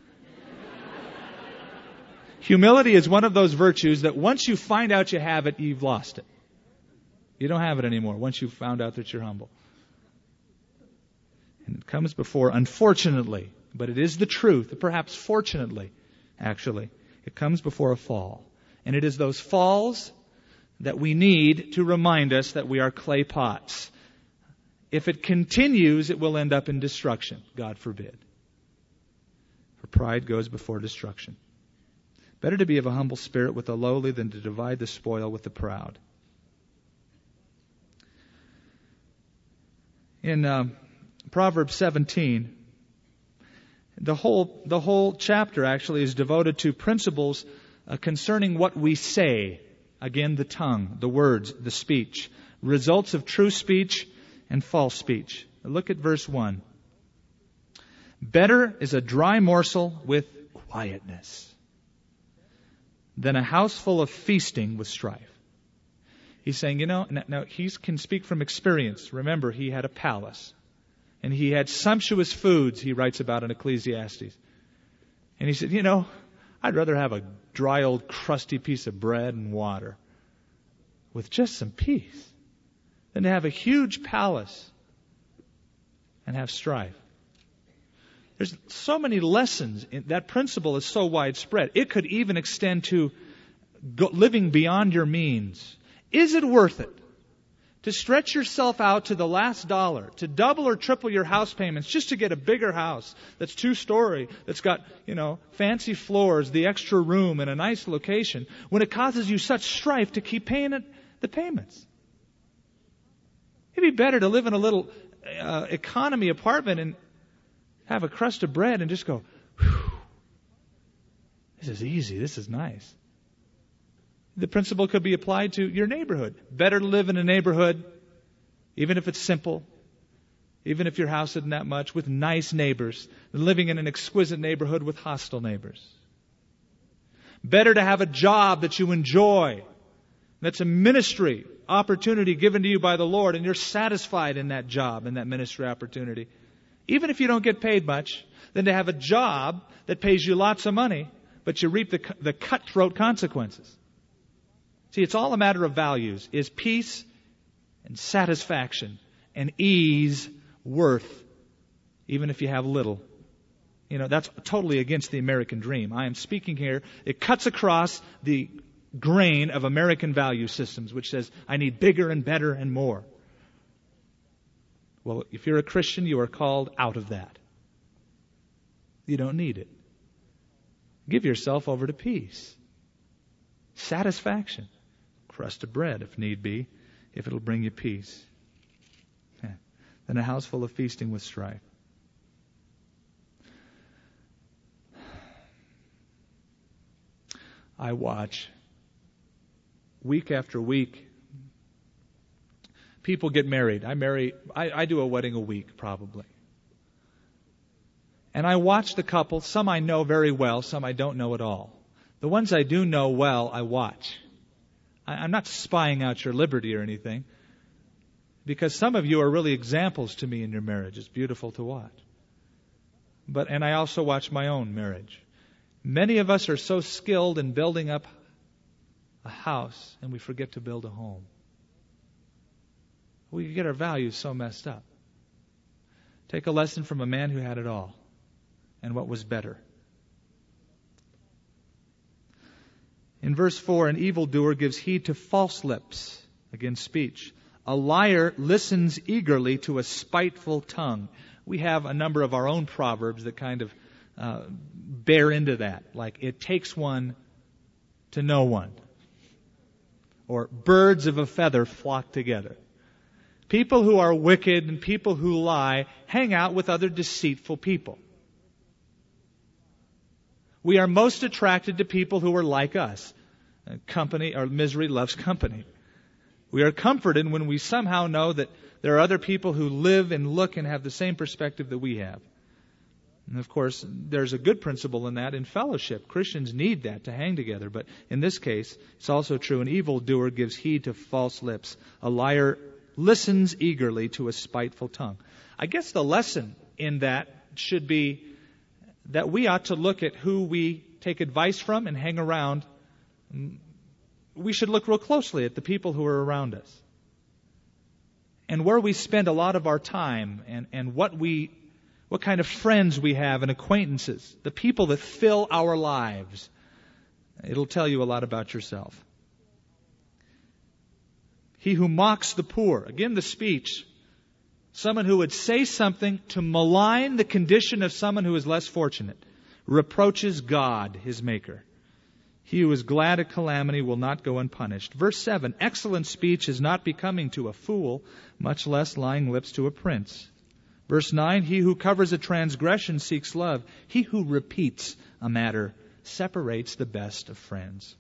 Humility is one of those virtues that once you find out you have it, you've lost it. You don't have it anymore once you've found out that you're humble. And it comes before, unfortunately, but it is the truth, perhaps fortunately, actually, it comes before a fall. And it is those falls that we need to remind us that we are clay pots. If it continues, it will end up in destruction, God forbid. For pride goes before destruction. Better to be of a humble spirit with the lowly than to divide the spoil with the proud. In Proverbs 17, the whole chapter actually is devoted to principles concerning what we say. Again, the tongue, the words, the speech. Results of true speech and false speech. Look at verse 1. Better is a dry morsel with quietness than a house full of feasting with strife. He's saying, now he can speak from experience. Remember, he had a palace. And he had sumptuous foods, he writes about in Ecclesiastes. And he said, I'd rather have a dry old crusty piece of bread and water with just some peace than to have a huge palace and have strife. There's so many lessons. That principle is so widespread. It could even extend to living beyond your means. Is it worth it to stretch yourself out to the last dollar, to double or triple your house payments just to get a bigger house that's 2-story, that's got, fancy floors, the extra room, and a nice location, when it causes you such strife to keep paying the payments? It'd be better to live in a little economy apartment and have a crust of bread and just go, whew, this is easy, this is nice. The principle could be applied to your neighborhood. Better to live in a neighborhood, even if it's simple, even if your house isn't that much, with nice neighbors, than living in an exquisite neighborhood with hostile neighbors. Better to have a job that you enjoy, that's a ministry opportunity given to you by the Lord, and you're satisfied in that job, in that ministry opportunity, even if you don't get paid much, than to have a job that pays you lots of money, but you reap the cutthroat consequences. See, it's all a matter of values. Is peace and satisfaction and ease worth, even if you have little? That's totally against the American dream. I am speaking here. It cuts across the grain of American value systems, which says, I need bigger and better and more. Well, if you're a Christian, you are called out of that. You don't need it. Give yourself over to peace. Satisfaction. Crust of bread, if need be, if it'll bring you peace. Then a house full of feasting with strife. I watch week after week people get married. I do a wedding a week probably. And I watch the couple. Some I know very well, some I don't know at all. The ones I do know well, I watch. I'm not spying out your liberty or anything, because some of you are really examples to me in your marriage. It's beautiful to watch. And I also watch my own marriage. Many of us are so skilled in building up a house, and we forget to build a home. We get our values so messed up. Take a lesson from a man who had it all, and what was better. In verse 4, an evildoer gives heed to false lips, again speech. A liar listens eagerly to a spiteful tongue. We have a number of our own proverbs that kind of bear into that. Like, it takes one to know one. or birds of a feather flock together. People who are wicked and people who lie hang out with other deceitful people. We are most attracted to people who are like us. Company, or misery loves company. We are comforted when we somehow know that there are other people who live and look and have the same perspective that we have. And of course, there's a good principle in that in fellowship. Christians need that to hang together. But in this case, it's also true. An evildoer gives heed to false lips. A liar listens eagerly to a spiteful tongue. I guess the lesson in that should be that we ought to look at who we take advice from and hang around. We should look real closely at the people who are around us. And where we spend a lot of our time and what kind of friends we have and acquaintances, the people that fill our lives. It'll tell you a lot about yourself. He who mocks the poor, again the speech, someone who would say something to malign the condition of someone who is less fortunate, reproaches God, his maker. He who is glad at calamity will not go unpunished. Verse 7, excellent speech is not becoming to a fool, much less lying lips to a prince. Verse 9, he who covers a transgression seeks love. He who repeats a matter separates the best of friends.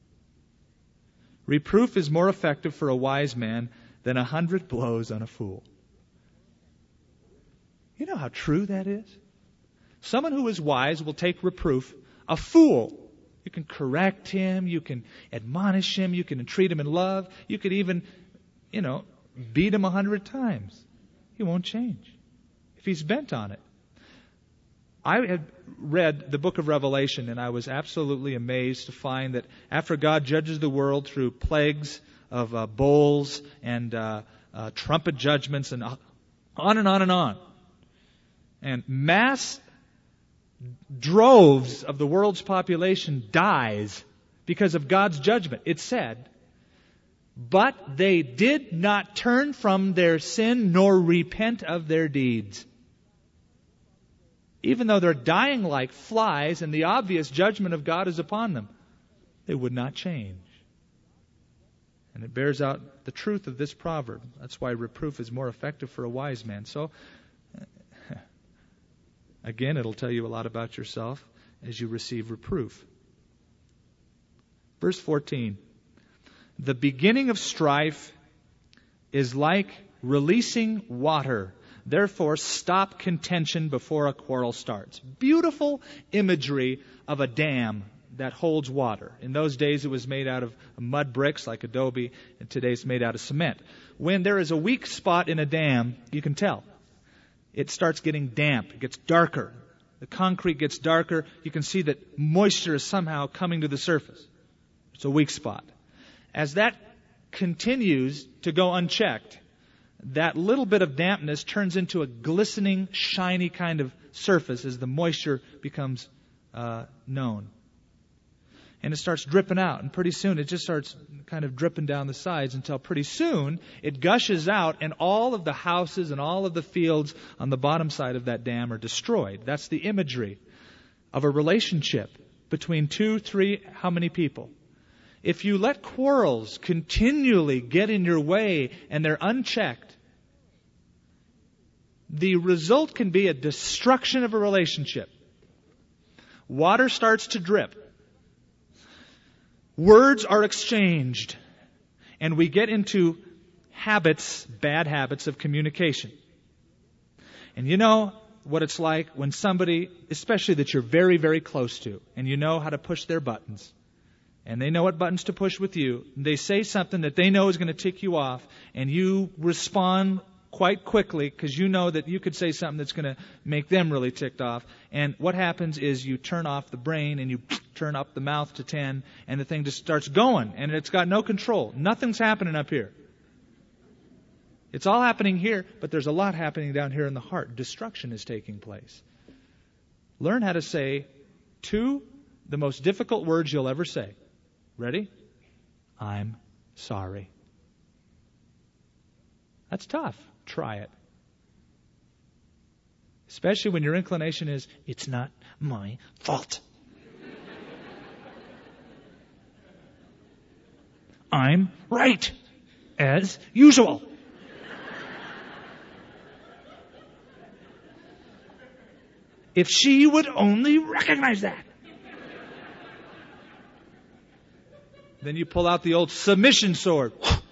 Reproof is more effective for a wise man than 100 blows on a fool. You know how true that is? Someone who is wise will take reproof. A fool, you can correct him, you can admonish him, you can entreat him in love, you could even, beat him 100 times. He won't change if he's bent on it. I had read the book of Revelation, and I was absolutely amazed to find that after God judges the world through plagues of bowls and trumpet judgments and on and on and on, and mass droves of the world's population dies because of God's judgment. It said, but they did not turn from their sin nor repent of their deeds. Even though they're dying like flies and the obvious judgment of God is upon them, they would not change. And it bears out the truth of this proverb. That's why reproof is more effective for a wise man. So, again, it'll tell you a lot about yourself as you receive reproof. Verse 14. The beginning of strife is like releasing water. Therefore, stop contention before a quarrel starts. Beautiful imagery of a dam that holds water. In those days, it was made out of mud bricks like adobe, and today it's made out of cement. When there is a weak spot in a dam, you can tell. It starts getting damp. It gets darker. The concrete gets darker. You can see that moisture is somehow coming to the surface. It's a weak spot. As that continues to go unchecked, that little bit of dampness turns into a glistening, shiny kind of surface as the moisture becomes known. And it starts dripping out. And pretty soon it just starts kind of dripping down the sides until pretty soon it gushes out and all of the houses and all of the fields on the bottom side of that dam are destroyed. That's the imagery of a relationship between 2, 3, how many people? If you let quarrels continually get in your way and they're unchecked, the result can be a destruction of a relationship. Water starts to drip. Words are exchanged. And we get into habits, bad habits of communication. And you know what it's like when somebody, especially that you're very, very close to, and you know how to push their buttons, and they know what buttons to push with you, and they say something that they know is going to tick you off, and you respond quite quickly because you know that you could say something that's going to make them really ticked off. And what happens is you turn off the brain and you turn up the mouth to 10, and the thing just starts going, and it's got no control. Nothing's happening up here. It's all happening here, but there's a lot happening down here in the heart. Destruction is taking place. Learn how to say 2 the most difficult words you'll ever say. Ready? I'm sorry. That's tough. Try it. Especially when your inclination is, it's not my fault. I'm right, as usual. If she would only recognize that. Then you pull out the old submission sword.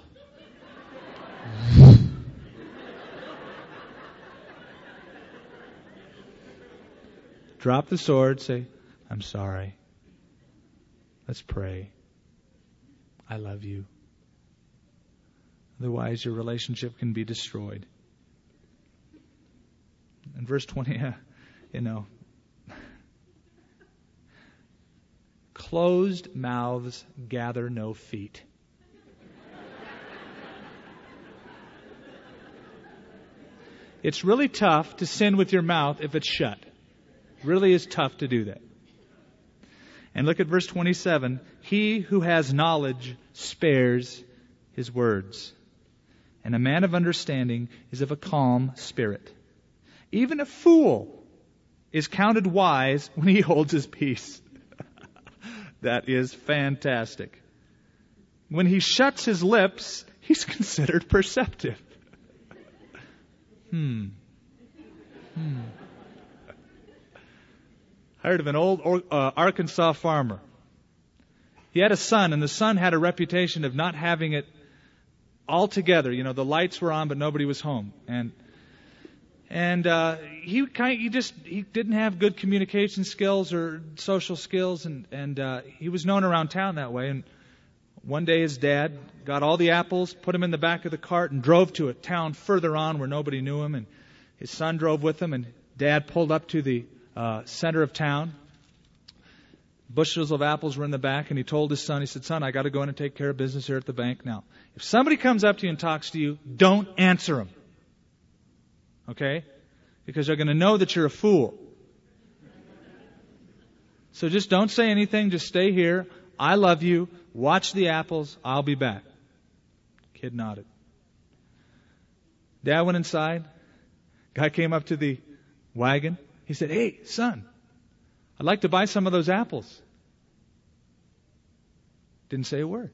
Drop the sword, say, I'm sorry. Let's pray. I love you. Otherwise, your relationship can be destroyed. In verse 20, closed mouths gather no feet. It's really tough to sin with your mouth if it's shut. It really is tough to do that. And look at verse 27. He who has knowledge spares his words, and a man of understanding is of a calm spirit. Even a fool is counted wise when he holds his peace. That is fantastic. When he shuts his lips, he's considered perceptive. I heard of an old Arkansas farmer. He had a son, and the son had a reputation of not having it all together. You know, the lights were on, but nobody was home. And he didn't have good communication skills or social skills, and he was known around town that way. And one day his dad got all the apples, put them in the back of the cart, and drove to a town further on where nobody knew him. And his son drove with him, and Dad pulled up to the center of town. Bushels of apples were in the back, and he told his son, he said, son, I got to go in and take care of business here at the bank. Now, if somebody comes up to you and talks to you, don't answer them. Okay? Because they're going to know that you're a fool. So just don't say anything. Just stay here. I love you. Watch the apples. I'll be back. Kid nodded. Dad went inside. Guy came up to the wagon. He said, hey, son, I'd like to buy some of those apples. Didn't say a word.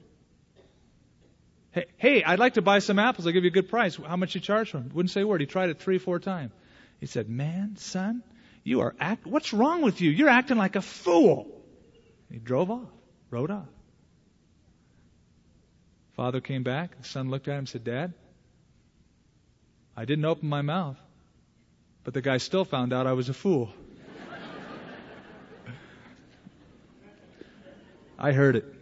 Hey, I'd like to buy some apples. I'll give you a good price. How much you charge for them? Wouldn't say a word. He tried it 3-4 times. He said, man, son, what's wrong with you? You're acting like a fool. He drove off, rode off. Father came back. The son looked at him and said, Dad, I didn't open my mouth, but the guy still found out I was a fool. I heard it.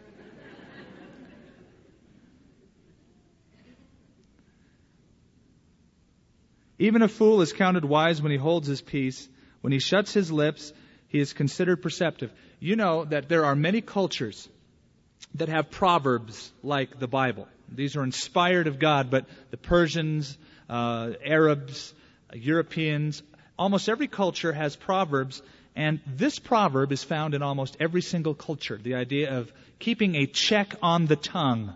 Even a fool is counted wise when he holds his peace. When he shuts his lips, he is considered perceptive. You know that there are many cultures that have proverbs like the Bible. These are inspired of God, but the Persians, Arabs, Europeans, almost every culture has proverbs, and this proverb is found in almost every single culture. The idea of keeping a check on the tongue.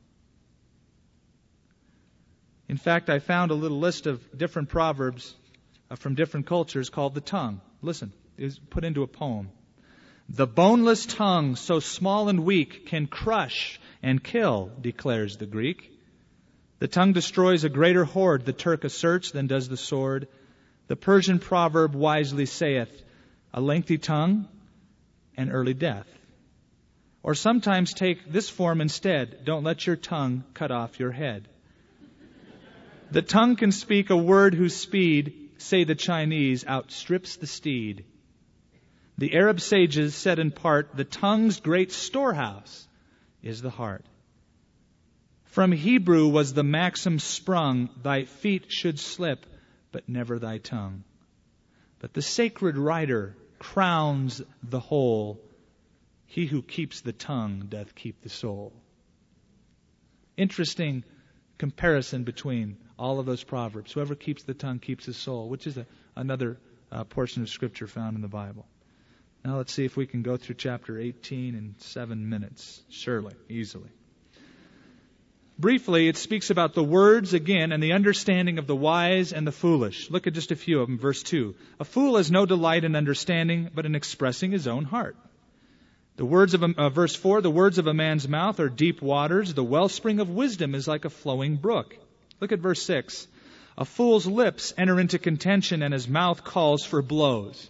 In fact, I found a little list of different proverbs from different cultures called the tongue. Listen, it's put into a poem. The boneless tongue, so small and weak, can crush and kill, declares the Greek. The tongue destroys a greater hoard, the Turk asserts, than does the sword. The Persian proverb wisely saith, a lengthy tongue and early death. Or sometimes take this form instead, don't let your tongue cut off your head. The tongue can speak a word whose speed, say the Chinese, outstrips the steed. The Arab sages said in part, the tongue's great storehouse is the heart. From Hebrew was the maxim sprung, thy feet should slip, but never thy tongue. But the sacred writer crowns the whole. He who keeps the tongue doth keep the soul. Interesting comparison between all of those proverbs. Whoever keeps the tongue keeps his soul, which is another portion of Scripture found in the Bible. Now let's see if we can go through chapter 18 in 7 minutes. Surely, easily. Briefly, it speaks about the words again and the understanding of the wise and the foolish. Look at just a few of them. Verse 2. A fool has no delight in understanding, but in expressing his own heart. Verse 4, the words of a man's mouth are deep waters. The wellspring of wisdom is like a flowing brook. Look at verse 6. A fool's lips enter into contention, and his mouth calls for blows.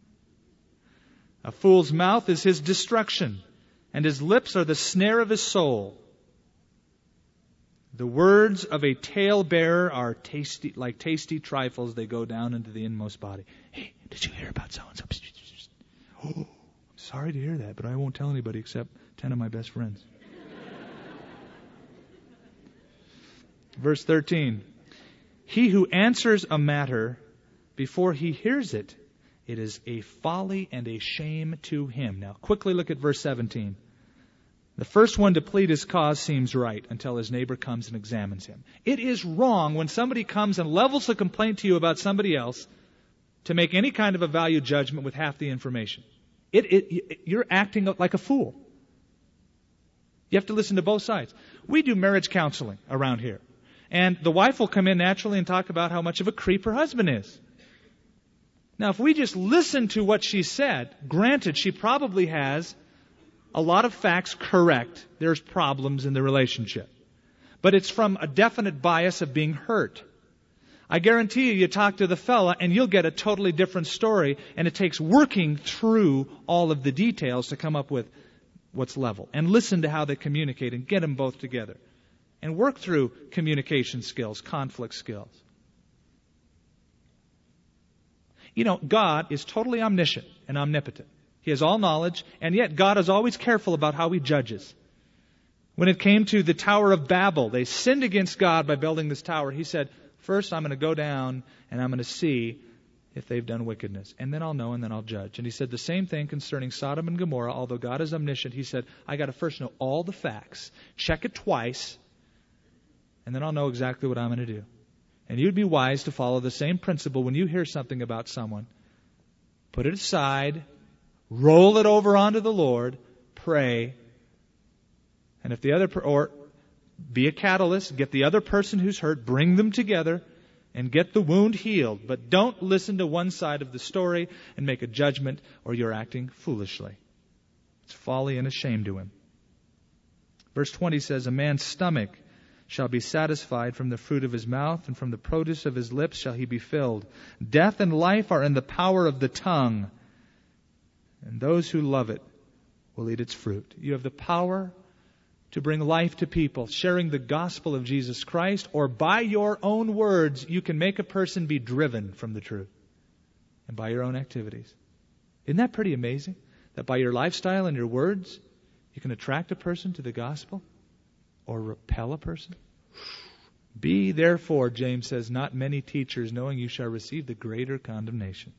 A fool's mouth is his destruction, and his lips are the snare of his soul. The words of a talebearer are like tasty trifles. They go down into the inmost body. Hey, did you hear about so-and-so? Oh, sorry to hear that, but I won't tell anybody except 10 of my best friends. Verse 13. He who answers a matter before he hears it, it is a folly and a shame to him. Now, quickly look at verse 17. The first one to plead his cause seems right until his neighbor comes and examines him. It is wrong when somebody comes and levels a complaint to you about somebody else to make any kind of a value judgment with half the information. You're acting like a fool. You have to listen to both sides. We do marriage counseling around here. And the wife will come in naturally and talk about how much of a creep her husband is. Now, if we just listen to what she said, granted, she probably has a lot of facts correct. There's problems in the relationship. But it's from a definite bias of being hurt. I guarantee you talk to the fella and you'll get a totally different story, and it takes working through all of the details to come up with what's level. And listen to how they communicate and get them both together. And work through communication skills, conflict skills. You know, God is totally omniscient and omnipotent. He has all knowledge, and yet God is always careful about how He judges. When it came to the Tower of Babel, they sinned against God by building this tower. He said, first I'm going to go down and I'm going to see if they've done wickedness. And then I'll know and then I'll judge. And He said the same thing concerning Sodom and Gomorrah. Although God is omniscient, He said, I got to first know all the facts, check it twice, and then I'll know exactly what I'm going to do. And you'd be wise to follow the same principle when you hear something about someone. Put it aside, roll it over onto the Lord, pray, and if the other, or be a catalyst, get the other person who's hurt, bring them together, and get the wound healed. But don't listen to one side of the story and make a judgment, or you're acting foolishly. It's folly and a shame to him. Verse 20 says, a man's stomach shall be satisfied from the fruit of his mouth, and from the produce of his lips shall he be filled. Death and life are in the power of the tongue, and those who love it will eat its fruit. You have the power to bring life to people, sharing the gospel of Jesus Christ, or by your own words, you can make a person be driven from the truth, and by your own activities. Isn't that pretty amazing? That by your lifestyle and your words, you can attract a person to the gospel? Or repel a person? Be therefore, James says, not many teachers, knowing you shall receive the greater condemnation.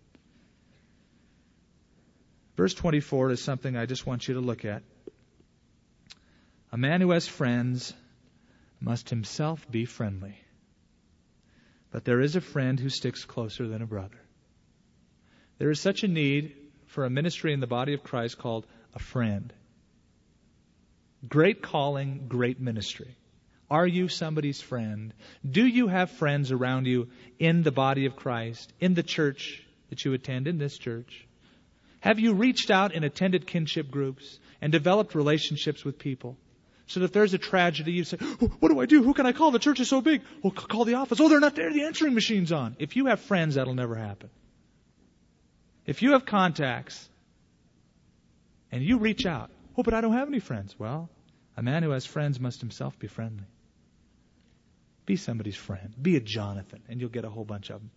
Verse 24 is something I just want you to look at. A man who has friends must himself be friendly. But there is a friend who sticks closer than a brother. There is such a need for a ministry in the body of Christ called a friend. Great calling, great ministry. Are you somebody's friend? Do you have friends around you in the body of Christ, in the church that you attend, in this church? Have you reached out and attended kinship groups and developed relationships with people? So that if there's a tragedy, you say, what do I do? Who can I call? The church is so big. Well, call the office. Oh, they're not there. The answering machine's on. If you have friends, that'll never happen. If you have contacts and you reach out, oh, but I don't have any friends. Well, a man who has friends must himself be friendly. Be somebody's friend. Be a Jonathan, and you'll get a whole bunch of them.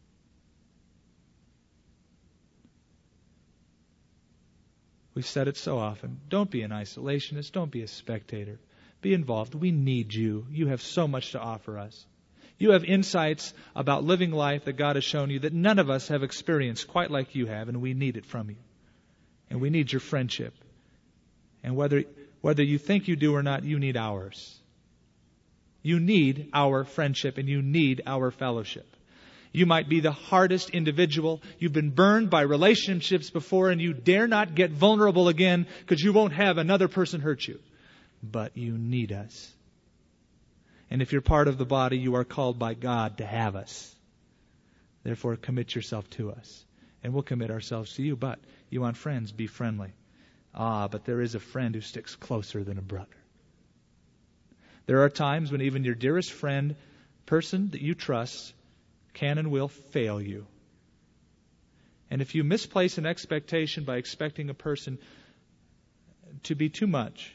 We've said it so often. Don't be an isolationist. Don't be a spectator. Be involved. We need you. You have so much to offer us. You have insights about living life that God has shown you that none of us have experienced quite like you have, and we need it from you. And we need your friendship. And whether you think you do or not, you need ours. You need our friendship, and you need our fellowship. You might be the hardest individual. You've been burned by relationships before, and you dare not get vulnerable again because you won't have another person hurt you. But you need us. And if you're part of the body, you are called by God to have us. Therefore, commit yourself to us. And we'll commit ourselves to you. But you want friends, be friendly. But there is a friend who sticks closer than a brother. There are times when even your dearest friend, person that you trust, can and will fail you. And if you misplace an expectation by expecting a person to be too much,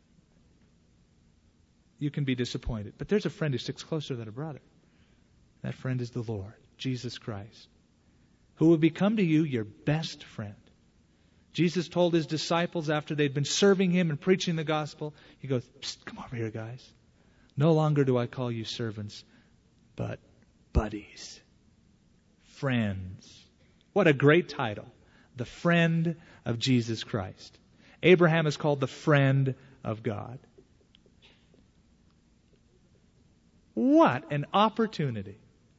you can be disappointed. But there's a friend who sticks closer than a brother. That friend is the Lord, Jesus Christ, who will become to you your best friend. Jesus told His disciples after they'd been serving Him and preaching the gospel, He goes, "Psst, come over here, guys. No longer do I call you servants, but buddies, friends." What a great title. The friend of Jesus Christ. Abraham is called the friend of God. What an opportunity.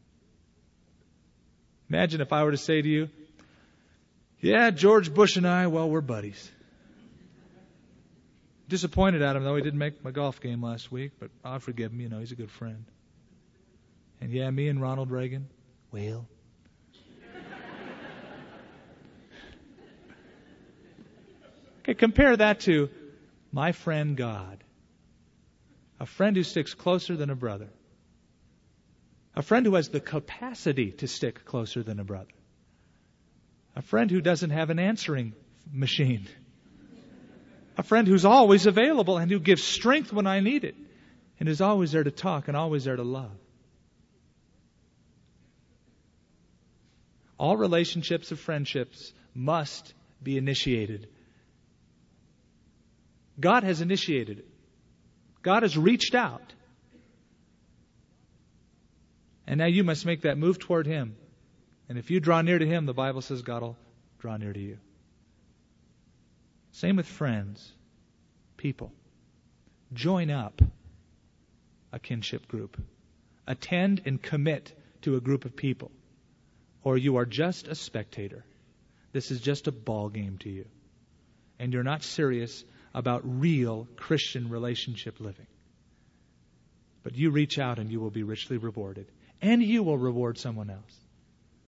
Imagine if I were to say to you, "Yeah, George Bush and I, well, we're buddies." Disappointed at him, though. He didn't make my golf game last week, but I'll forgive him. He's a good friend. And yeah, me and Ronald Reagan, well. Okay, compare that to my friend God. A friend who sticks closer than a brother. A friend who has the capacity to stick closer than a brother. A friend who doesn't have an answering machine. A friend who's always available and who gives strength when I need it. And is always there to talk and always there to love. All relationships of friendships must be initiated. God has initiated it. God has reached out. And now you must make that move toward Him. And if you draw near to Him, the Bible says God will draw near to you. Same with friends, people. Join up a kinship group. Attend and commit to a group of people. Or you are just a spectator. This is just a ball game to you. And you're not serious about real Christian relationship living. But you reach out and you will be richly rewarded. And you will reward someone else.